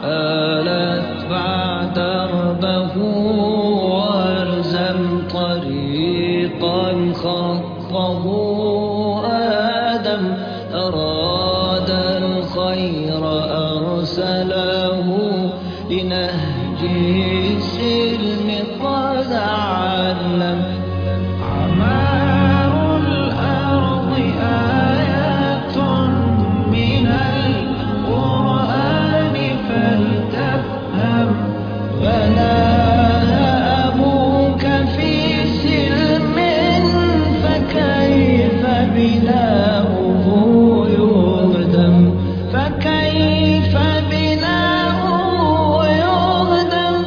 لا اتبع دربه والزم طريقا خطه آدم. أراد الخير أرسله لنهج السلم قد علم. عمار الأرض آيات من القرآن فلتفهم. بناها أبوك في سلم فكيف بناؤه يهدم. فكيف بناؤه يهدم.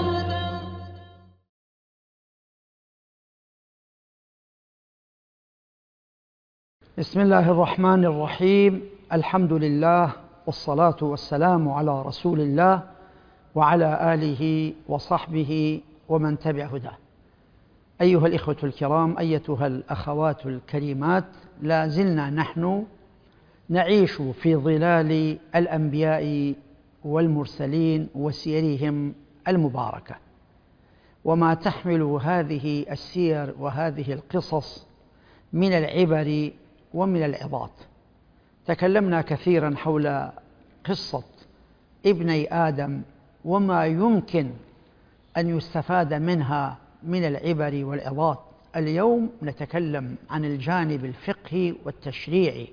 بسم الله الرحمن الرحيم. الحمد لله والصلاة والسلام على رسول الله وعلى آله وصحبه ومن تبع هداه. أيها الإخوة الكرام، أيتها الأخوات الكريمات، لا زلنا نحن نعيش في ظلال الأنبياء والمرسلين وسيرهم المباركة، وما تحمل هذه السير وهذه القصص من العبر ومن العظات. تكلمنا كثيرا حول قصة ابني آدم وما يمكن أن يستفاد منها من العبر والعظات. اليوم نتكلم عن الجانب الفقهي والتشريعي،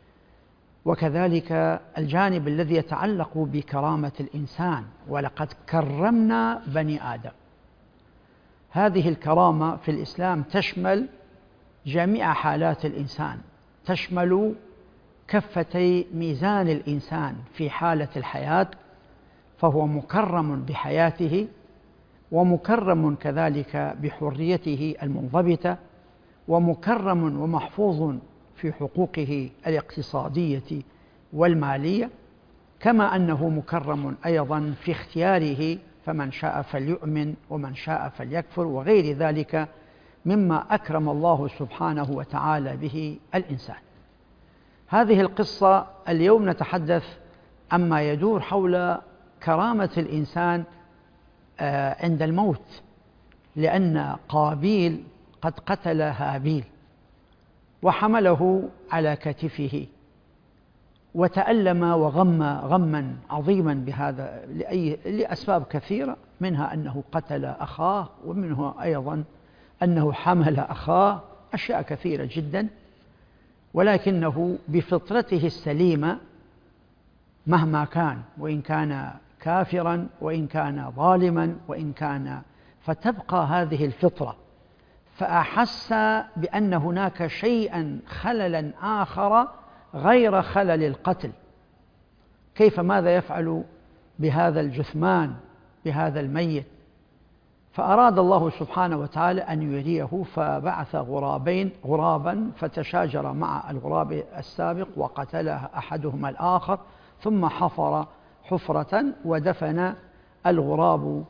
وكذلك الجانب الذي يتعلق بكرامة الإنسان. ولقد كرمنا بني آدم. هذه الكرامة في الإسلام تشمل جميع حالات الإنسان، تشمل كفتي ميزان الإنسان. في حالة الحياة فهو مكرم بحياته، ومكرم كذلك بحريته المنضبطة، ومكرم ومحفوظ في حقوقه الاقتصادية والمالية، كما أنه مكرم أيضا في اختياره، فمن شاء فليؤمن ومن شاء فليكفر، وغير ذلك مما أكرم الله سبحانه وتعالى به الإنسان. هذه القصة اليوم نتحدث عما يدور حول كرامة الإنسان عند الموت، لأن قابيل قد قتل هابيل وحمله على كتفه، وتألم وغم غما عظيما بهذا لأسباب كثيرة، منها أنه قتل أخاه، ومنه أيضا أنه حمل أخاه، أشياء كثيرة جدا. ولكنه بفطرته السليمة مهما كان، وإن كان كافرا وإن كان ظالما وإن كان، فتبقى هذه الفطرة. فأحس بأن هناك شيئا خللا آخر غير خلل القتل. كيف ماذا يفعل بهذا الجثمان، بهذا الميت؟ فأراد الله سبحانه وتعالى أن يريه، فبعث غرابا فتشاجر مع الغراب السابق وقتله أحدهما الآخر، ثم حفر حفرة ودفن الغراب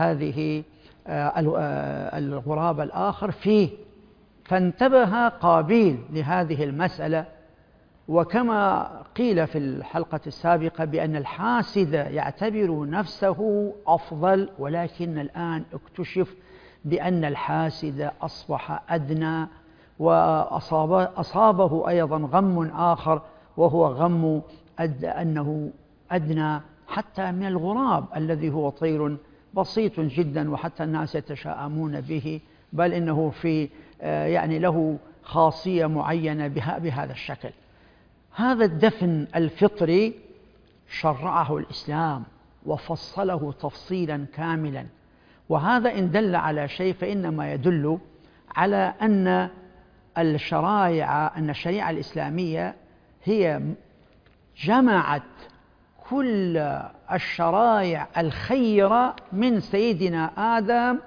الغراب الآخر فيه. فانتبه قابيل لهذه المسألة، وكما قيل في الحلقة السابقة بأن الحاسد يعتبر نفسه أفضل، ولكن الآن اكتشف بأن الحاسد أصبح أدنى، وأصابه أيضا غم آخر، وهو غم أنه أدنى حتى من الغراب الذي هو طير بسيط جدا، وحتى الناس يتشاءمون به، بل إنه في يعني له خاصية معينة بهذا الشكل. هذا الدفن الفطري شرعه الإسلام وفصله تفصيلا كاملا، وهذا إن دل على شيء فإنما يدل على أن الشريعة الإسلامية هي جمعت كل الشرائع الخيرة من سيدنا آدم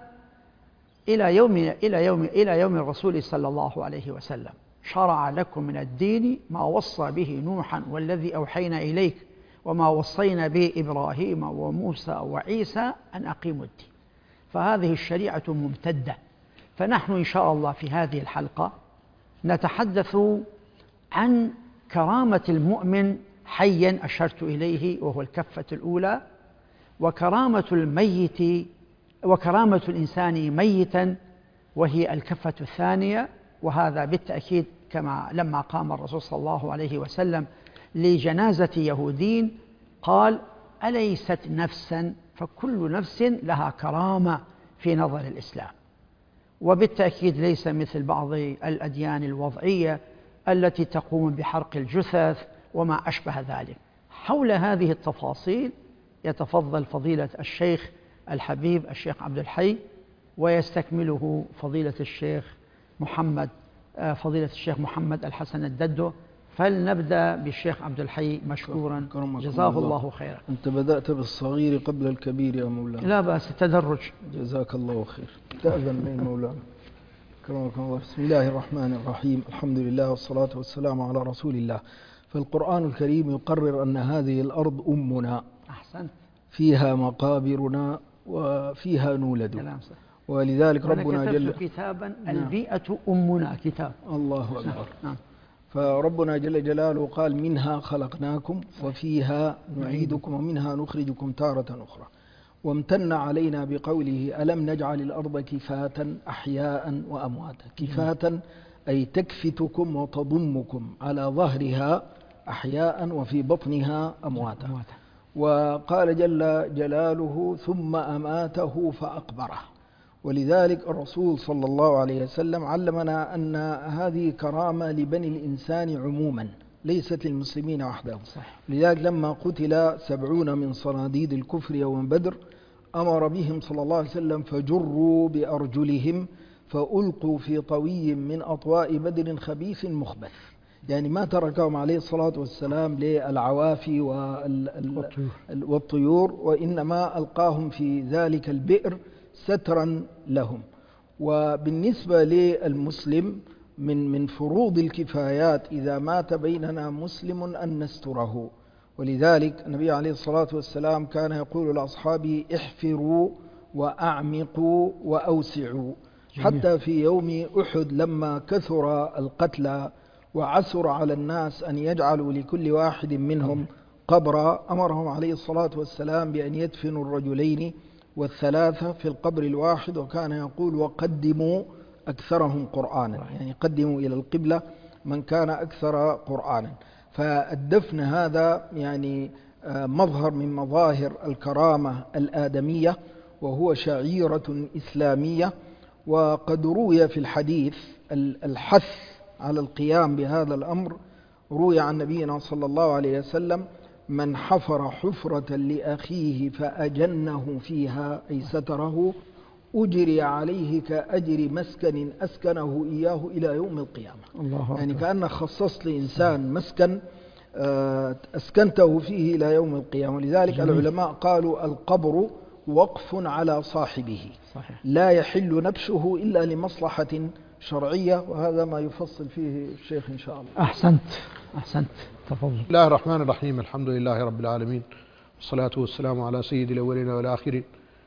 إلى يوم الرسول صلى الله عليه وسلم. شرع لكم من الدين ما وصى به نوحا والذي أوحينا إليك وما وصينا به إبراهيم وموسى وعيسى أن أقيموا الدين. فهذه الشريعة ممتدة. فنحن إن شاء الله في هذه الحلقة نتحدث عن كرامة المؤمن حيا أشرت إليه وهو الكفة الأولى، وكرامة الميت وكرامة الإنسان ميتا وهي الكفة الثانية. وهذا بالتأكيد كما لما قام الرسول صلى الله عليه وسلم لجنازة يهودي قال: أليست نفسا؟ فكل نفس لها كرامة في نظر الإسلام. وبالتأكيد ليس مثل بعض الأديان الوضعية التي تقوم بحرق الجثث وما أشبه ذلك. حول هذه التفاصيل يتفضل فضيلة الشيخ الحبيب الشيخ عبد الحي، ويستكمله فضيلة الشيخ محمد الحسن الددو. فلنبدأ بالشيخ عبد الحي مشكورا جزاه الله خيرا. أنت بدأت بالصغير قبل الكبير يا مولانا. لا بأس، التدرج. جزاك الله خير. تأذن من مولانا. كرمكم الله. بسم الله الرحمن الرحيم. الحمد لله والصلاة والسلام على رسول الله. فالقرآن الكريم يقرر أن هذه الأرض أمنا. أحسنت. فيها مقابرنا وفيها نولد. ولذلك ربنا جل كتابا البيئة أمنا كتاب. الله أكبر. نعم. فربنا جل جلاله قال: منها خلقناكم وفيها نعيدكم ومنها نخرجكم تارة أخرى. وامتن علينا بقوله: ألم نجعل الأرض كفاة أحياء وأمواتا. كفاة أي تكفتكم وتضمكم على ظهرها أحياء وفي بطنها أمواتا. وقال جل جلاله: ثم أماته فأقبره. ولذلك الرسول صلى الله عليه وسلم علمنا أن هذه كرامة لبني الإنسان عموما، ليست للمسلمين وحدهم. لذلك لما قتل 70 من صناديد الكفر يوم بدر أمر بهم صلى الله عليه وسلم فجروا بأرجلهم فألقوا في طوي من أطواء بدر خبيث مخبث. يعني ما تركهم عليه الصلاة والسلام للعوافي والطيور، وإنما ألقاهم في ذلك البئر سترا لهم. وبالنسبة للمسلم من فروض الكفايات إذا مات بيننا مسلم أن نستره. ولذلك النبي عليه الصلاة والسلام كان يقول لأصحابه: احفروا وأعمقوا وأوسعوا. حتى في يوم أحد لما كثر القتلى وعسر على الناس أن يجعلوا لكل واحد منهم قبرا، أمرهم عليه الصلاة والسلام بأن يدفنوا الرجلين والثلاثة في القبر الواحد. وكان يقول: وقدموا أكثرهم قرآنا، يعني قدموا إلى القبلة من كان أكثر قرآنا. فالدفن هذا يعني مظهر من مظاهر الكرامة الآدمية، وهو شعيرة إسلامية. وقد روي في الحديث الحث على القيام بهذا الأمر. روي عن نبينا صلى الله عليه وسلم: من حفر حفرة لأخيه فأجنه فيها أي ستره أجري عليه كأجر مسكن أسكنه إياه إلى يوم القيامة. الله يعني كأنك خصصت لإنسان مسكن أسكنته فيه إلى يوم القيامة. لذلك العلماء قالوا: القبر وقف على صاحبه. صحيح. لا يحل نبشه إلا لمصلحة شرعية، وهذا ما يفصل فيه الشيخ إن شاء الله. أحسنت. تفضل. بسم الله الرحمن الرحيم. الحمد لله رب العالمين، والصلاة والسلام على سيد الأولين والآخرين.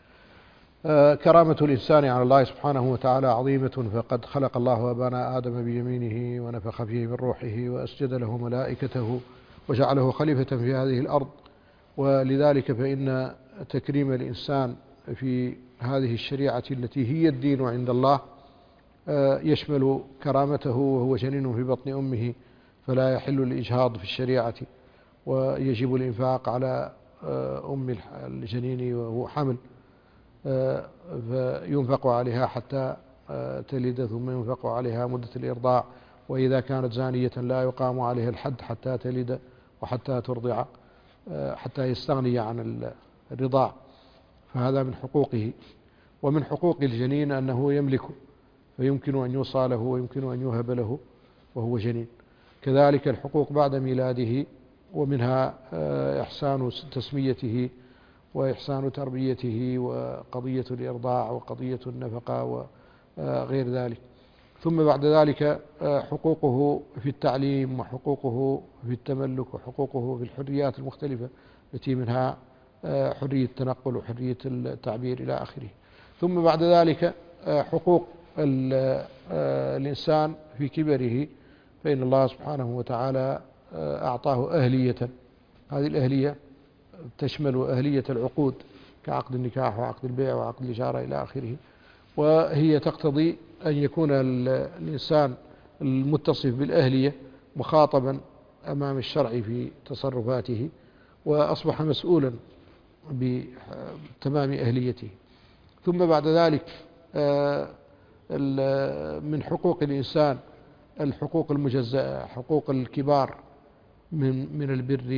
كرامة الإنسان على الله سبحانه وتعالى عظيمة. فقد خلق الله أبانا آدم بيمينه ونفخ فيه من روحه وأسجد له ملائكته وجعله خليفة في هذه الأرض. ولذلك فإن تكريم الإنسان في هذه الشريعة التي هي الدين عند الله يشمل كرامته وهو جنين في بطن أمه، فلا يحل الإجهاض في الشريعة، ويجب الإنفاق على أم الجنين وهو حمل، فينفق عليها حتى تلد، ثم ينفق عليها مدة الإرضاع. وإذا كانت زانية لا يقام عليها الحد حتى تلد وحتى ترضع، حتى يستغني عن الرضاع، فهذا من حقوقه. ومن حقوق الجنين أنه يملك، فيمكن أن يوصى له ويمكن أن يهب له وهو جنين. كذلك الحقوق بعد ميلاده، ومنها إحسان تسميته وإحسان تربيته وقضية الإرضاع وقضية النفقة وغير ذلك. ثم بعد ذلك حقوقه في التعليم، وحقوقه في التملك، وحقوقه في الحريات المختلفة التي منها حرية التنقل وحرية التعبير إلى آخره. ثم بعد ذلك حقوق الإنسان في كبره، فإن الله سبحانه وتعالى أعطاه أهلية. هذه الأهلية تشمل أهلية العقود كعقد النكاح وعقد البيع وعقد الإجارة إلى آخره. وهي تقتضي أن يكون الإنسان المتصف بالأهلية مخاطبا أمام الشرع في تصرفاته، وأصبح مسؤولا بتمام أهليته. ثم بعد ذلك من حقوق الإنسان الحقوق المجزأة، حقوق الكبار من البر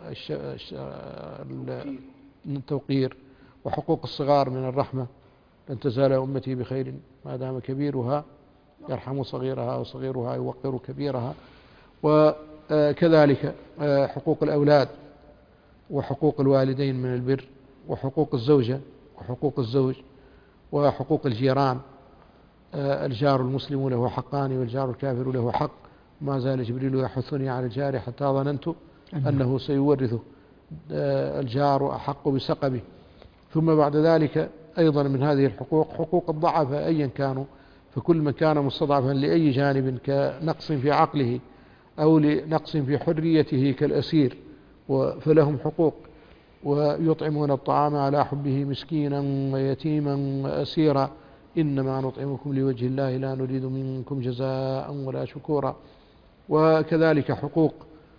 والتوقير، وحقوق الصغار من الرحمة. لن تزال أمتي بخير ما دام كبيرها يرحم صغيرها وصغيرها يوقر كبيرها. وكذلك حقوق الأولاد وحقوق الوالدين من البر، وحقوق الزوجة وحقوق الزوج، وحقوق الجيران. الجار المسلم له حقان والجار الكافر له حق. ما زال جبريل يحثني على الجار حتى ظننت أنه سيورثه. الجار أحق بسقبه. ثم بعد ذلك أيضا من هذه الحقوق حقوق الضعفاء أيا كانوا، فكل من كان مستضعفا لأي جانب كنقص في عقله أو لنقص في حريته كالأسير فلهم حقوق. ويطعمون الطعام على حبه مسكينا ويتيما وأسيرا إنما نطعمكم لوجه الله لا نريد منكم جزاء ولا شكورا. وكذلك حقوق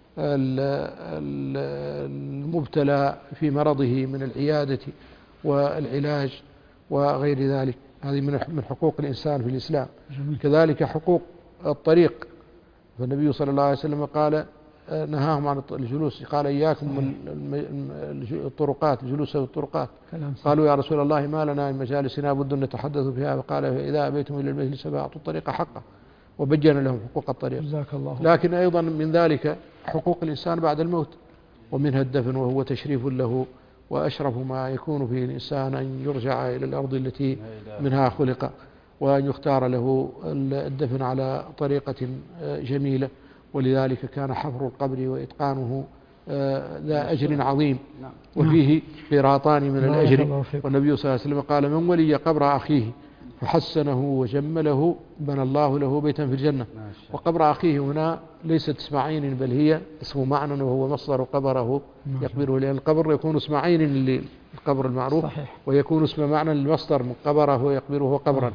المبتلى في مرضه من العيادة والعلاج وغير ذلك، هذه من حقوق الإنسان في الإسلام. كذلك حقوق الطريق، فالنبي صلى الله عليه وسلم قال نهاهم عن الجلوس، قال إياكم الطرقات، الجلوس في الطرقات. قالوا يا رسول الله ما لنا من مجالسنا بد نتحدث فيها، فقال فإذا أبيتم إلى المجلس فأعطوا الطريق حقه، وبين لهم حقوق الطريق. لكن أيضا من ذلك حقوق الإنسان بعد الموت، ومنها الدفن، وهو تشريف له وأشرف ما يكون فيه الإنسان أن يرجع إلى الأرض التي منها خلق، وأن يختار له الدفن على طريقة جميلة. ولذلك كان حفر القبر وإتقانه ذا أجر عظيم، وفيه قيراطان من الأجر. والنبي صلى الله عليه وسلم قال من ولي قبر أخيه فحسنه وجمله بنى الله له بيتا في الجنة. وقبر أخيه هنا ليست اسم عين بل هي اسم معنى، وهو مصدر قبره يقبره، لأن القبر يكون اسم عين للقبر المعروف، ويكون اسم معنى للمصدر من قبره يقبره قبرا.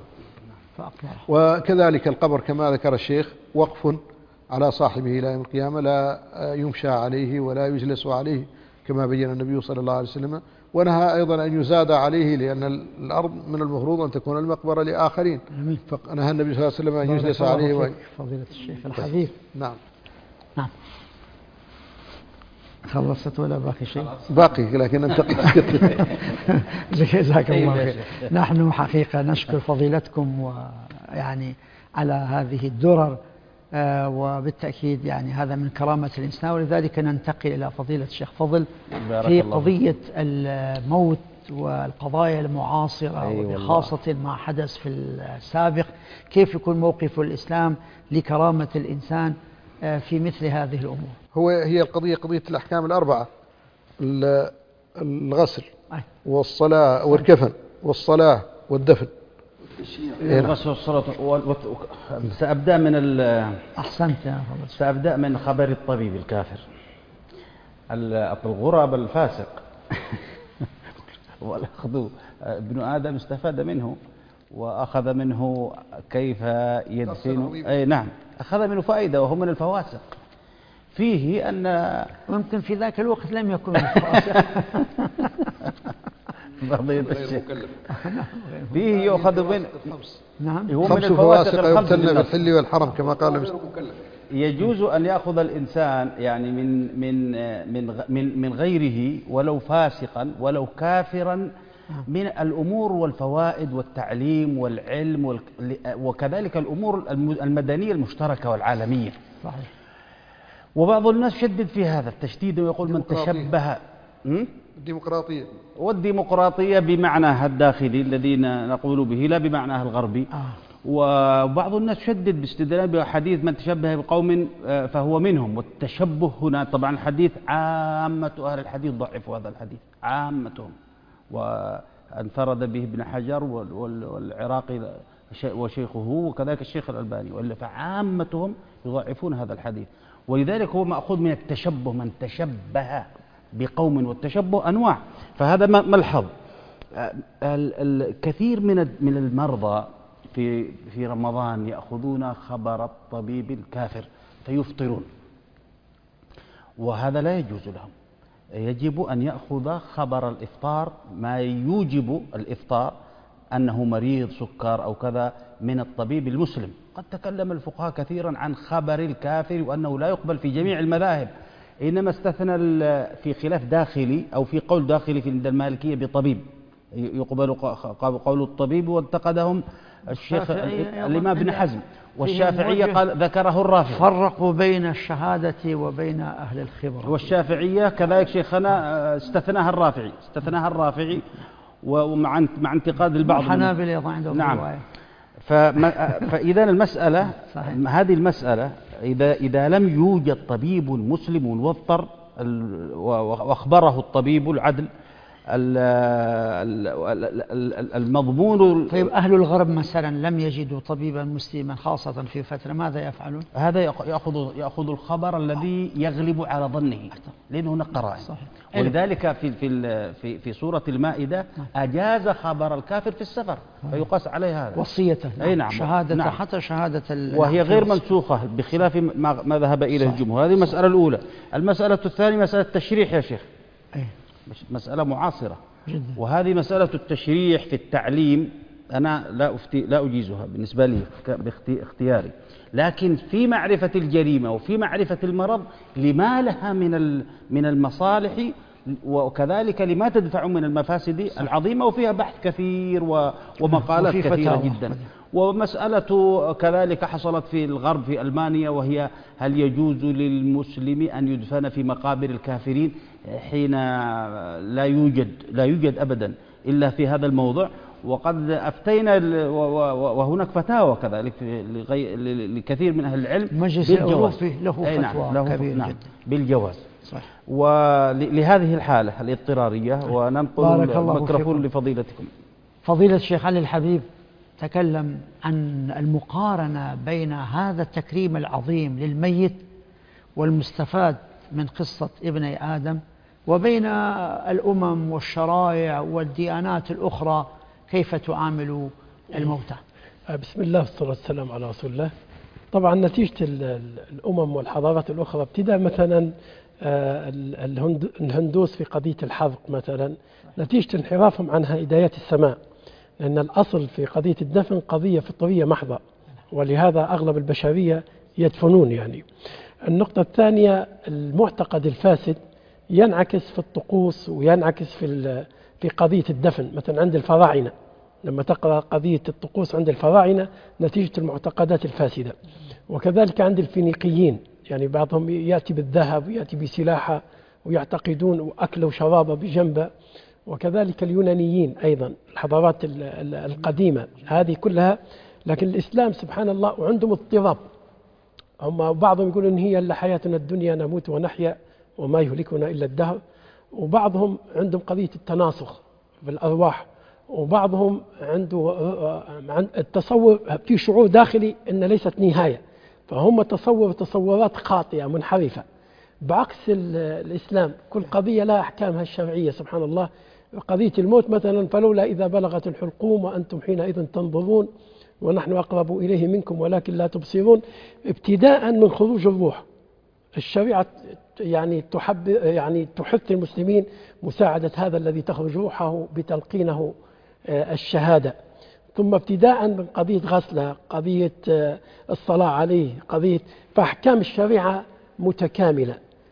وكذلك القبر كما ذكر الشيخ وقف على صاحبه إلى يوم القيامة، لا يمشى عليه ولا يجلس عليه كما بين النبي صلى الله عليه وسلم. ونهى أيضا أن يزاد عليه، لأن الأرض من المفروض أن تكون المقبرة لآخرين، فنهى النبي صلى الله عليه وسلم أن يجلس عليه. فضيلة الشيخ الحبيب. نعم. خلصت ولا باقي شيء؟ باقي لكن أنت جزاك الله خير. نحن حقيقة نشكر فضيلتكم ويعني على هذه الدرر، وبالتأكيد يعني هذا من كرامة الإنسان. ولذلك ننتقل إلى فضيلة الشيخ فضل في قضية الموت والقضايا المعاصرة، وخاصة ما حدث في السابق. كيف يكون موقف الإسلام لكرامة الإنسان في مثل هذه الأمور؟ هي القضية قضية الأحكام الأربعة: الغسل والصلاة والكفن والصلاة والدفن. الغسل والصلاة سأبدأ من أحسنت يا فضل. سأبدأ من خبر الطبيب الكافر الغراب الفاسق والأخذ ابن آدم استفاد منه وأخذ منه كيف يدفن. أي نعم، أخذ منه فائدة، وهو من الفواسق. فيه أن ممكن في ذاك الوقت لم يكن الفاسق. فيه يؤخذ من نعم هو خمس فواسق يقتلن بالحل والحرم كما قال. يجوز أن يأخذ الإنسان يعني من غيره ولو فاسقا ولو كافرا من الأمور والفوائد والتعليم والعلم وكذلك الأمور المدنية المشتركة والعالمية. صحيح. وبعض الناس شدد في هذا التشديد ويقول من تشبه الديمقراطية والديمقراطية بمعناها الداخلي الذين نقول به لا بمعناها الغربي. وبعض الناس شدد باستدلال بحديث من تشبه بقوم فهو منهم. والتشبه هنا طبعا الحديث عامة أهل الحديث ضعفوا هذا الحديث عامتهم، وانفرد به ابن حجر والعراقي وشيخه وكذلك الشيخ الألباني، وإلا فعامتهم يضعفون هذا الحديث. ولذلك هو مأخوذ من التشبه، من تشبه بقوم، والتشبه أنواع، فهذا ملحظ. الكثير من المرضى في رمضان يأخذون خبر الطبيب الكافر فيفطرون، وهذا لا يجوز لهم. يجب أن يأخذ خبر الإفطار، ما يوجب الإفطار أنه مريض سكر أو كذا، من الطبيب المسلم. قد تكلم الفقهاء كثيرا عن خبر الكافر وأنه لا يقبل في جميع المذاهب، إنما استثنى في خلاف داخلي أو في قول داخلي في المالكية بطبيب، يقبل قول الطبيب، وانتقدهم الشيخ الإمام ابن حزم، والشافعية قال ذكره الرافعي، فرقوا بين الشهادة وبين أهل الخبرة. والشافعية كذلك شيخنا استثناها الرافعي ومع انتقاد البعض. الحنابلة أيضا عندهم نعم. رواية. فإذا المسألة صحيح. هذه المسألة إذا لم يوجد طبيب مسلم وفر وأخبره الطبيب العدل المضمون. طيب أهل الغرب مثلا لم يجدوا طبيبا مسلما خاصة في فترة، ماذا يفعلون؟ هذا يأخذ الخبر الذي يغلب على ظنه، لأنه هناك قرائن. ولذلك في سورة المائدة أجاز خبر الكافر في السفر، فيقاس عليه هذا وصيته. أي نعم. شهادة نعم. حتى شهادة وهي غير منسوخة بخلاف ما ذهب إليه الجمهور. هذه المسألة الأولى. المسألة الثانية مسألة التشريح يا شيخ، مسألة معاصرة جدا. وهذه مسألة التشريح في التعليم أنا لا أجيزها بالنسبة لي باختياري، لكن في معرفة الجريمة وفي معرفة المرض لما لها من المصالح، وكذلك لما تدفع من المفاسد العظيمة، وفيها بحث كثير ومقالات كثيرة جدا. ومسألة كذلك حصلت في الغرب في ألمانيا، وهي هل يجوز للمسلم أن يدفن في مقابر الكافرين حين لا يوجد أبدا إلا في هذا الموضوع. وقد أفتينا وهناك فتاوى كذلك لكثير من أهل العلم مجلس الأوروبي له فتوى كبيرة جدا بالجواز. صح. ولهذه الحالة الاضطرارية وننقل الميكروفون لفضيلتكم. فضيلة الشيخ علي الحبيب تكلم عن المقارنة بين هذا التكريم العظيم للميت والمستفاد من قصة ابني آدم وبين الأمم والشرائع والديانات الأخرى كيف تعامل الموتى. بسم الله والصلاة والسلام على رسول الله. طبعا نتيجة الأمم والحضارات الأخرى ابتداء مثلا الهندوس في قضية الحرق مثلا، نتيجة انحرافهم عن هدايات السماء، لأن الأصل في قضية الدفن قضية فطرية محضة، ولهذا أغلب البشرية يدفنون يعني. النقطة الثانية المعتقد الفاسد ينعكس في الطقوس وينعكس في قضية الدفن. مثلا عند الفراعنة لما تقرأ قضية الطقوس عند الفراعنة نتيجة المعتقدات الفاسدة، وكذلك عند الفينيقيين، يعني بعضهم يأتي بالذهب ويأتي بسلاحة ويعتقدون أكله وشرابه بجنبه، وكذلك اليونانيين أيضا الحضارات القديمة هذه كلها. لكن الإسلام سبحان الله وعندهم اضطراب، هم بعضهم يقولون إن هي إلا حياتنا الدنيا نموت ونحيا وما يهلكنا إلا الدهر، وبعضهم عندهم قضية التناسخ بالأرواح، وبعضهم عنده التصور في شعور داخلي أن ليست نهاية، فهم تصورات خاطئة منحرفة بعكس الإسلام. كل قضية لها أحكامها الشرعية سبحان الله. قضية الموت مثلا فلولا إذا بلغت الحلقوم وأنتم حينئذ تنظرون ونحن أقرب إليه منكم ولكن لا تبصرون، ابتداء من خروج الروح. الشريعة يعني تحث المسلمين مساعدة هذا الذي تخرج روحه بتلقينه الشهادة، ثم ابتداء من قضية غسله، قضية الصلاة عليه، قضية فأحكام الشريعة متكاملة.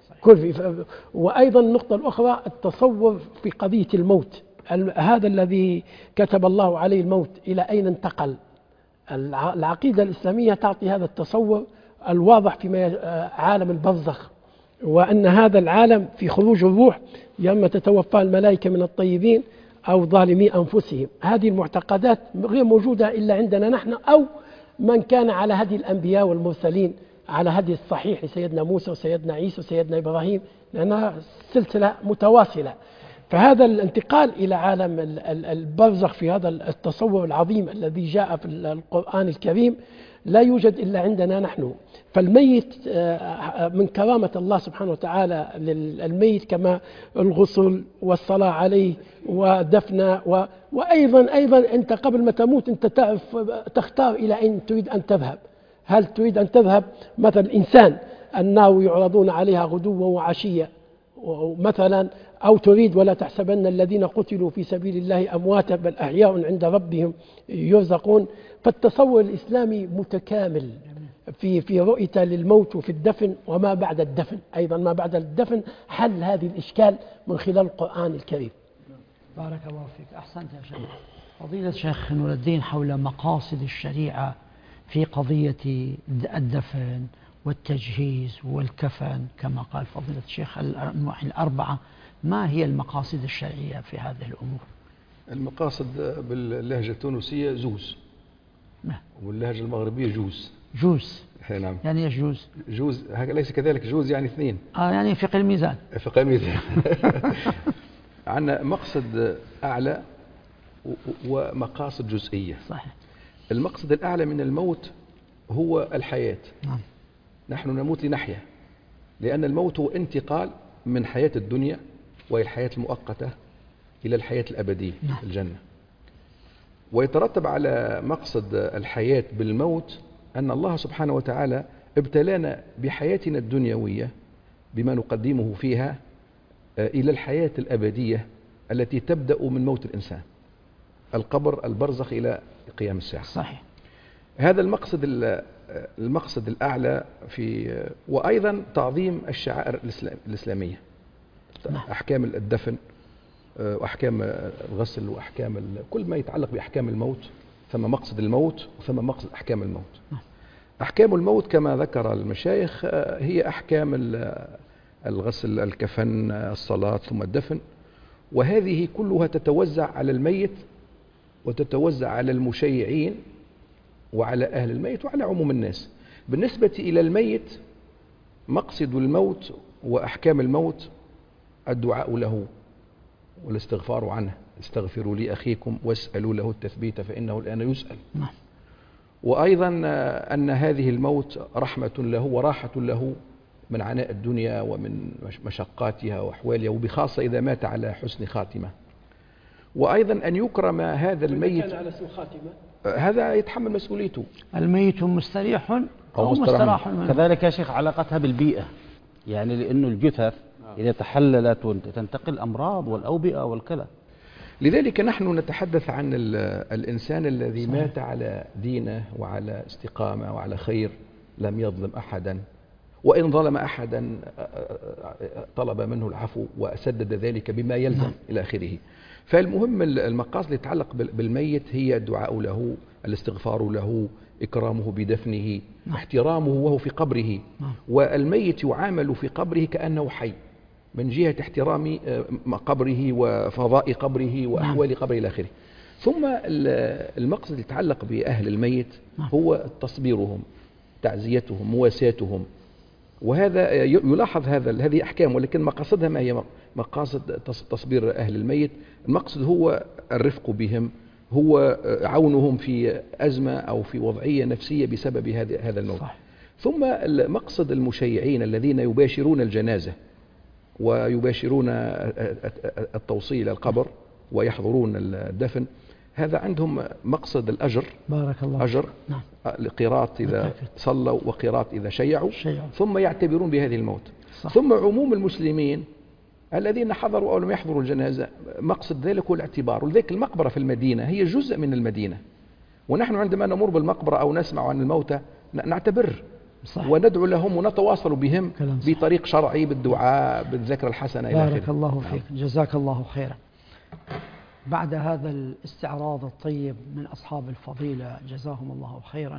وأيضا النقطة الأخرى التصور في قضية الموت، هذا الذي كتب الله عليه الموت إلى أين انتقل. العقيدة الإسلامية تعطي هذا التصور الواضح في عالم البرزخ، وأن هذا العالم في خروج الروح يوم تتوفى الملائكة من الطيبين أو ظالمي أنفسهم. هذه المعتقدات غير موجودة إلا عندنا نحن أو من كان على هدي الأنبياء والمرسلين، على هدي الصحيح لسيدنا موسى وسيدنا عيسى وسيدنا إبراهيم، لأنها سلسلة متواصلة. فهذا الانتقال إلى عالم البرزخ في هذا التصور العظيم الذي جاء في القرآن الكريم لا يوجد إلا عندنا نحن. فالميت من كرامة الله سبحانه وتعالى للميت كما الغسل والصلاة عليه ودفنه وأيضا أنت قبل ما تموت أنت تختار إلى أين تريد أن تذهب. هل تريد أن تذهب مثل الإنسان النار يعرضون عليها غدوا وعشيا مثلا، أو تريد ولا تحسبن الذين قتلوا في سبيل الله أمواتا بل أحياء عند ربهم يرزقون. فالتصور الإسلامي متكامل في رؤيته للموت وفي الدفن وما بعد الدفن، أيضا ما بعد الدفن حل هذه الإشكال من خلال القرآن الكريم. بارك الله فيك، أحسنت يا شيخ. فضيلة الشيخ نور الدين، حول مقاصد الشريعة في قضية الدفن والتجهيز والكفن كما قال فضيلة الشيخ النواحي الأربعة، ما هي المقاصد الشرعية في هذه الأمور؟ المقاصد باللهجة التونسية جوز، واللهجة المغربية جوز. نعم. يعني ايش جوز؟ جوز ليس كذلك، جوز يعني اثنين. يعني فقه الميزان. فقه الميزان. عندنا مقصد أعلى ومقاصد جزئية. صحيح. المقصد الأعلى من الموت هو الحياة. نعم. نحن نموت لنحيا، لأن الموت هو انتقال من حياة الدنيا وهي الحياة المؤقتة إلى الحياة الأبدية. نعم. الجنة. ويترتب على مقصد الحياة بالموت أن الله سبحانه وتعالى ابتلانا بحياتنا الدنيوية بما نقدمه فيها إلى الحياة الأبدية التي تبدأ من موت الإنسان، القبر، البرزخ، إلى قيام الساعة. صحيح. هذا المقصد الأعلى وأيضا تعظيم الشعائر الإسلامية. أحكام الدفن وأحكام الغسل وأحكام كل ما يتعلق بأحكام الموت، ثم مقصد الموت وثم مقصد أحكام الموت. أحكام الموت كما ذكر المشايخ هي أحكام الغسل، الكفن، الصلاة، ثم الدفن، وهذه كلها تتوزع على الميت وتتوزع على المشيعين وعلى أهل الميت وعلى عموم الناس. بالنسبة إلى الميت مقصد الموت وأحكام الموت الدعاء له والاستغفار عنه، استغفروا لأخيكم واسألوا له التثبيت فإنه الآن يسأل. وأيضا أن هذه الموت رحمة له وراحة له من عناء الدنيا ومن مشقاتها وأحوالها، وبخاصة إذا مات على حسن خاتمة. وأيضا أن يكرم هذا الميت، كان على سوء خاتمة هذا يتحمل مسؤوليته. الميت مستريح أو مستراح منه. كذلك يا شيخ علاقتها بالبيئة، يعني لأنه الجثث إذا تحللت تنتقل الأمراض والأوبئة والكلى. لذلك نحن نتحدث عن الإنسان الذي مات على دينه وعلى استقامة وعلى خير، لم يظلم أحدا، وإن ظلم أحدا طلب منه العفو وسدد ذلك بما يلزم إلى آخره. فالمهم المقاصد اللي تتعلق بالميت هي الدعاء له، الاستغفار له، إكرامه بدفنه، احترامه وهو في قبره. والميت يعامل في قبره كأنه حي من جهة احترام قبره وفضاء قبره وأحوال قبره إلى آخره. ثم المقصد اللي يتعلق بأهل الميت هو تصبيرهم، تعزيتهم، مواساتهم. وهذا يلاحظ هذه أحكام، ولكن مقاصدها ما هي مقاصد تصبير أهل الميت؟ المقصد هو الرفق بهم، هو عونهم في أزمة أو في وضعية نفسية بسبب هذا الموت. ثم مقصد المشيعين الذين يباشرون الجنازة ويباشرون التوصيل إلى القبر ويحضرون الدفن، هذا عندهم مقصد الأجر. بارك الله. أجر. نعم. لقيراط إذا صلوا وقيراط إذا شيعوا. ثم يعتبرون بهذه الموت. صح. ثم عموم المسلمين الذين حضروا أو لم يحضروا الجنازة، مقصد ذلك هو الاعتبار. ولذلك المقبرة في المدينة هي جزء من المدينة، ونحن عندما نمر بالمقبرة أو نسمع عن الموتى نعتبر. صح. وندعو لهم ونتواصل بهم بطريق شرعي، بالدعاء، بالذكر الحسنة إلى آخره. بارك الله فيك. جزاك الله خيرا. بعد هذا الاستعراض الطيب من أصحاب الفضيلة جزاهم الله خيرا،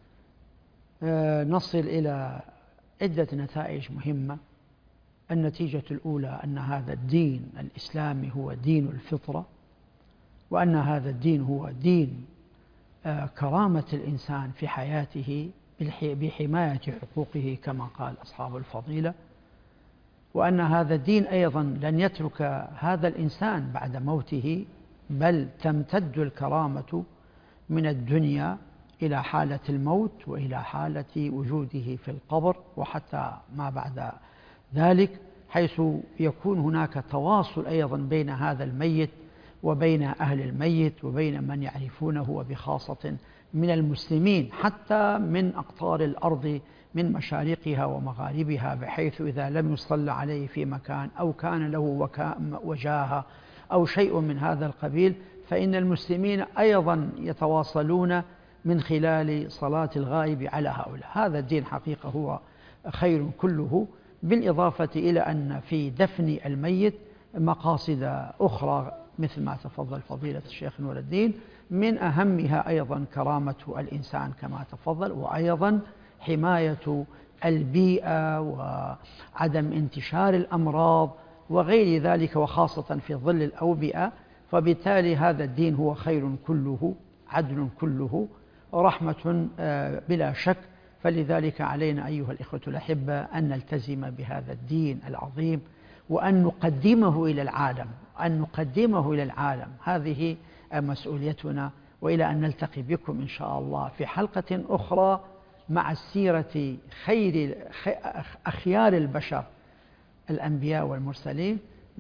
نصل إلى عدة نتائج مهمة. النتيجة الأولى أن هذا الدين الإسلامي هو دين الفطرة، وأن هذا الدين هو دين كرامة الإنسان في حياته بحماية حقوقه كما قال أصحاب الفضيلة، وأن هذا الدين أيضا لن يترك هذا الإنسان بعد موته، بل تمتد الكرامة من الدنيا إلى حالة الموت وإلى حالة وجوده في القبر وحتى ما بعد ذلك، حيث يكون هناك تواصل أيضا بين هذا الميت وبين أهل الميت وبين من يعرفونه، وبخاصة من المسلمين حتى من أقطار الأرض من مشارقها ومغاربها، بحيث إذا لم يصلى عليه في مكان أو كان له وجاهة أو شيء من هذا القبيل، فإن المسلمين أيضا يتواصلون من خلال صلاة الغائب على هؤلاء. هذا الدين حقيقة هو خير كله، بالإضافة إلى أن في دفن الميت مقاصد أخرى مثل ما تفضل فضيلة الشيخ نور الدين، من أهمها أيضا كرامة الإنسان كما تفضل، وأيضا حماية البيئة وعدم انتشار الأمراض وغير ذلك، وخاصة في ظل الأوبئة. فبالتالي هذا الدين هو خير كله، عدل كله، رحمة بلا شك. فلذلك علينا أيها الإخوة الأحبة أن نلتزم بهذا الدين العظيم وأن نقدمه إلى العالم، هذه مسؤوليتنا. وإلى أن نلتقي بكم إن شاء الله في حلقة أخرى مع السيرة أخيار البشر الأنبياء والمرسلين،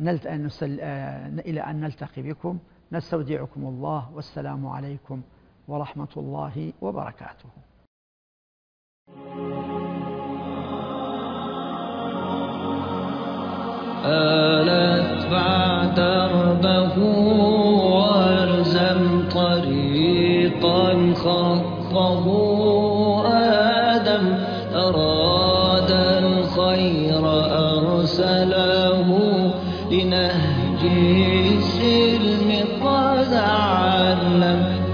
إلى أن نلتقي بكم نستودعكم الله، والسلام عليكم ورحمة الله وبركاته. آلت بعد دربه والزم طريقا خطه آدم، أراد الخير أرسله لنهج السلم قد علم.